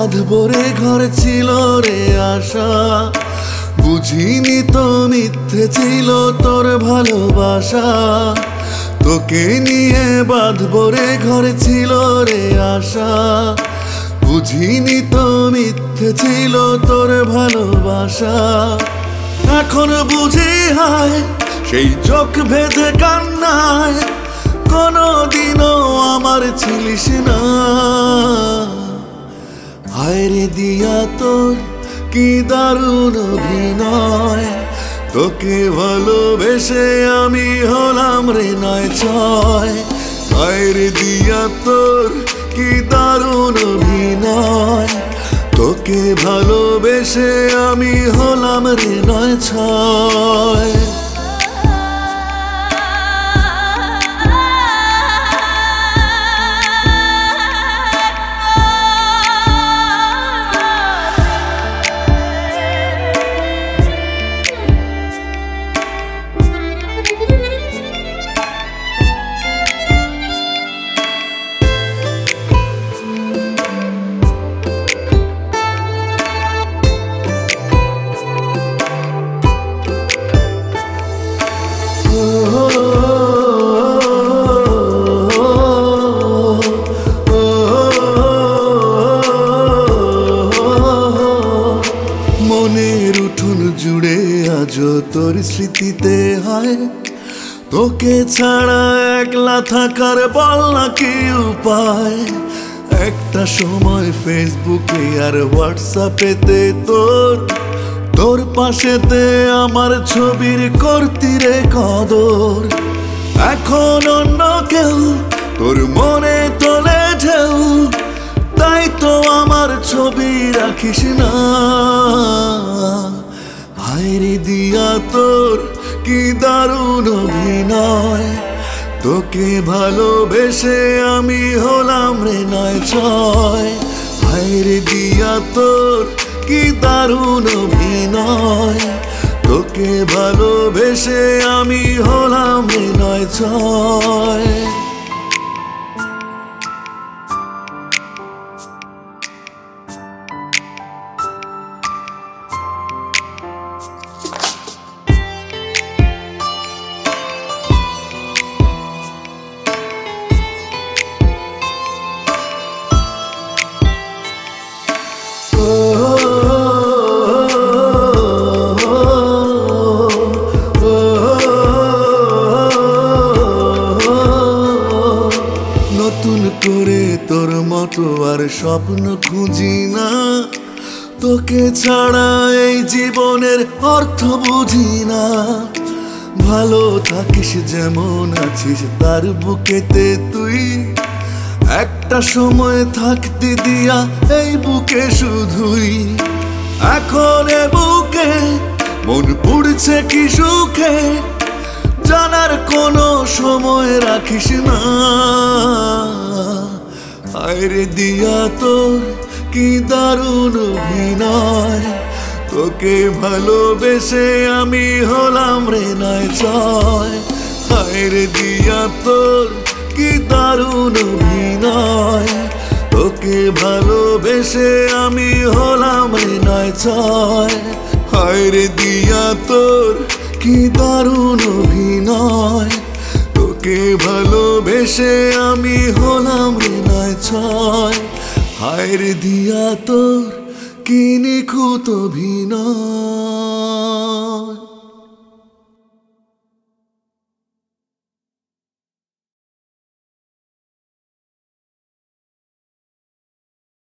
বাঁধবো রে ঘরে ছিল রে আশা, বুঝিনি তো মিথ্যে ছিল তোর ভালোবাসা। তোকে নিয়ে বাঁধবো রে ঘরে ছিল রে আশা, বুঝিনি তো মিথ্যে ছিল তোর ভালোবাসা। এখন বুঝি হায় সেই চোখ ভেজে কান্নায়, কোনদিনও আমার ছিলিস না। হায় রে দিয়া তোর কি দারুণ অভিনয়, তোকে ভালোবেসে আমি হলাম রে নয় ছয়। হায় রে দিয়া তোর কি দারুণ অভিনয়, তোকে ভালোবেসে আমি হলাম রে নয় ছয়। মনের উঠোন জুড়ে আজও তোর স্মৃতিতে হয়, তোকে ছাড়া একলা থাকার বল না কি উপায়। একটা সময় ফেসবুকে আর হোয়াটসঅ্যাপেতে তোর পাশেতে আমার ছবির করতি রে কদর। এখন অন্য কেউ তোর মনে তোলে ঢেউ, তাই তো আমার ছবি রাখিস না। হায় রে দিয়া তোর কি দারুণ অভিনয়, তোকে ভালোবেসে আমি হলাম রে নয় ছয়। হায় রে দিয়া তোর কি দারুণ অভিনয়, তোকে ভালোবেসে আমি হলাম রে নয় ছয়। নতুন করে তোর মতো আর স্বপ্ন খুঁজি না, তোকে ছাড়া এই জীবনের অর্থ বুঝি না। ভালো থাকিস যেমন আছিস তার বুকেতে তুই, একটা সময় থাকতে দিয়া এই বুকে শুধুই। এখন এ বুকে মন পুড়ছে কি সুখে, জানার কোনো সময় রাখিস না। হায় রে দিয়া তোর কি দারুণ অভিনয়, তোকে ভালোবেসে আমি হলাম রে নয় ছয়। হায় রে দিয়া তোর কি দারুণ অভিনয়, তোকে ভালোবেসে আমি হলাম রে নয় ছয়। হায় রে দিয়া তোর কি দারুণ অভিনয়, তোকে ভালোবেসে আমি হলাম রে নয় ছয়। হায় রে দিয়া তোর কি নিখুঁত অভিনয়।